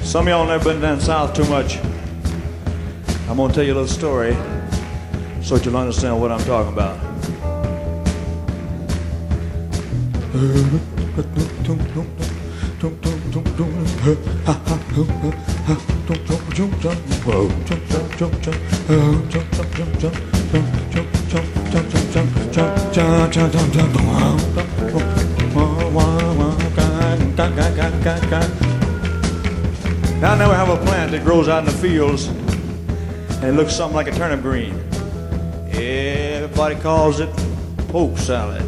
Some of y'all never been down south too much. I'm gonna tell you a little story so that you'll understand what I'm talking about. Down there we have a plant that grows out in the fields, and it looks something like a turnip green. Everybody calls it poke salad.